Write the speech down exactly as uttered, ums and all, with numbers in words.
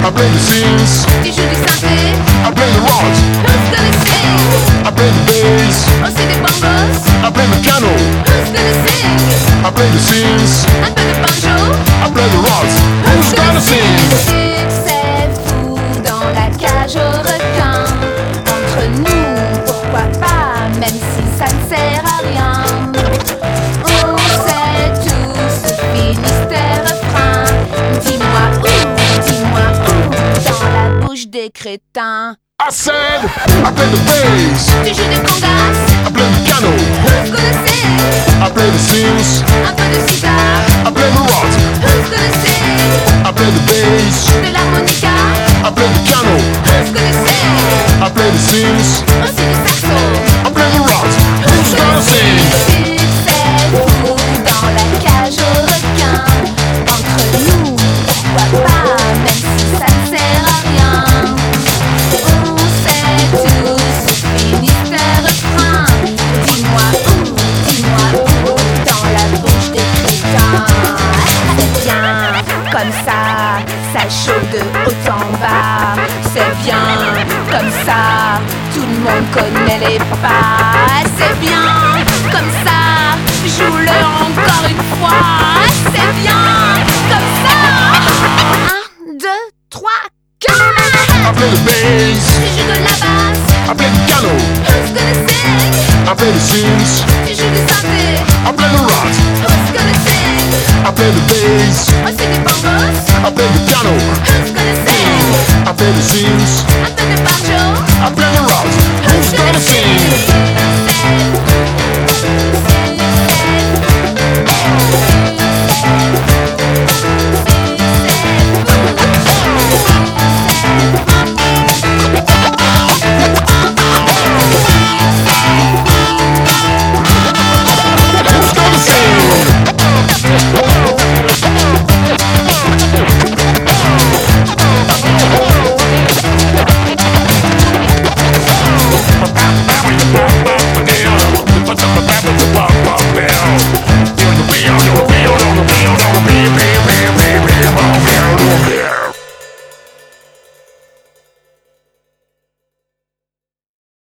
I play the sings. Tu joues du synthé. I play the rods. Who's gonna sing? I play the bass. Aussi des bongos. I play the piano. Who's gonna sing? I play the sings. Un peu de banjo. I play the rods. Who's gonna sing? Succès fou dans la cage aux requins. Entre nous, pourquoi pas, même si ça ne sert à rien. On sait tous finissent tes refrains. Dis-moi où, dis-moi où, dans la bouche des crétins. I said, I play the bass. Tu joues du congas. I play the piano. Who's gonna sing? I play the sings. Un peu de cigare. I play the rods. Who's gonna sing? I play the bass. De l'harmonica. I play the piano. Who's gonna sing? I play the sings. Aussi du saxo. I play the rods. Who's gonna sing? Succès fou dans la cage aux requins. Entre nous, pourquoi pas, même si ça ne sert à rien. On sait tous finissent tes refrains. Dis-moi où, dis-moi où, dans la bouche des crétins. C'est bien, comme ça, ça chauffe de haut en bas. C'est bien, comme ça, tout le monde connaît les pas. C'est bien, comme ça, joue-le encore une fois. C'est bien, comme ça. Un, deux, trois, quatre. I play the bass. Tu joues de la basse. I play the piano. Who's gonna sing? I play the sings. Tu joues du synthé. I play the rods. Who's gonna sing? I play the bass. Aussi des bongos. I play the piano. Who's gonna sing? I play the sings. Un peu de banjo. I play the rods. Who's gonna sing?